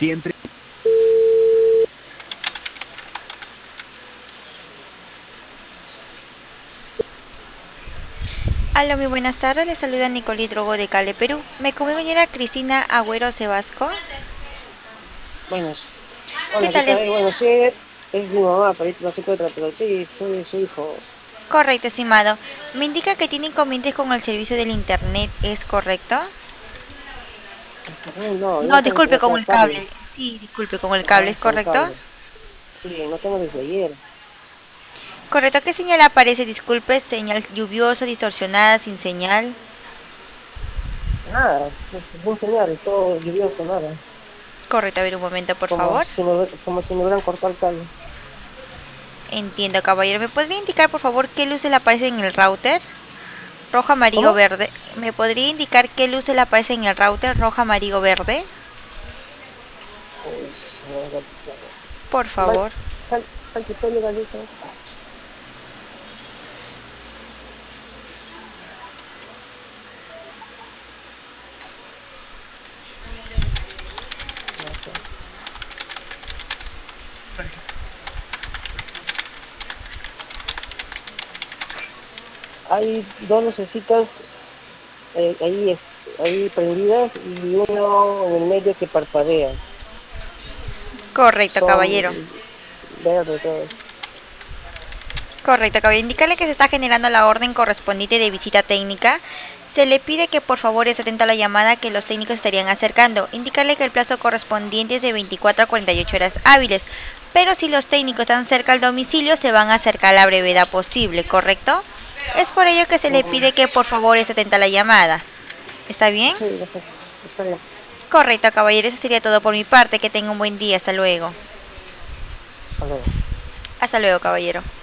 Siempre. Hola, muy buenas tardes. Les saluda Nicolí Drogo de Cali, Perú. Me comunica Cristina Agüero Sebasco. Buenas. ¿Qué Hola, ¿qué tal tal? es? Bueno, sí, es mi mamá, pero ahorita no se encuentra, pero sí, soy su hijo. Correcto, estimado. Me indica que tiene inconvenientes con el servicio del internet, ¿es correcto? Internet no, yo No, no tengo disculpe, internet, con tengo el cable. cable. Sí, disculpe, con el cable, Ah, ¿es con correcto? cable. Sí, no tengo desde ayer. Correcto, ¿qué señal aparece? Disculpe, señal lluviosa, distorsionada, sin señal. Nada, sin señal, todo lluvioso, nada. Correcto, a ver un momento, por favor. Como si me hubieran cortado el cable. Entiendo, caballero. ¿Me podría indicar, por favor, qué luces le aparecen en el router? Roja, amarillo, ¿Cómo? verde. ¿Me podría indicar qué luces le aparecen en el router? Roja, amarillo, verde. Uy, a ver, Por favor. Santi, ¿puedes llegar ahorita? Gracias. Hay dos lucecitas ahí prendidas y uno en el medio que parpadea. Correcto, Son caballero. verde todos. Correcto, caballero. Indicarle que se está generando la orden correspondiente de visita técnica. Se le pide que por favor esté atento a la llamada que los técnicos estarían acercando. Indicarle que el plazo correspondiente es de 24 a 48 horas hábiles. Pero si los técnicos están cerca al domicilio, se van a acercar a la brevedad posible, ¿correcto? Es por ello que se le Mm, pide que por favor esté atenta a la llamada. ¿Está bien? sí, está bien. Correcto, caballero. Eso sería todo por mi parte. Que tenga un buen día. Hasta luego. Hasta luego. Hasta luego, caballero.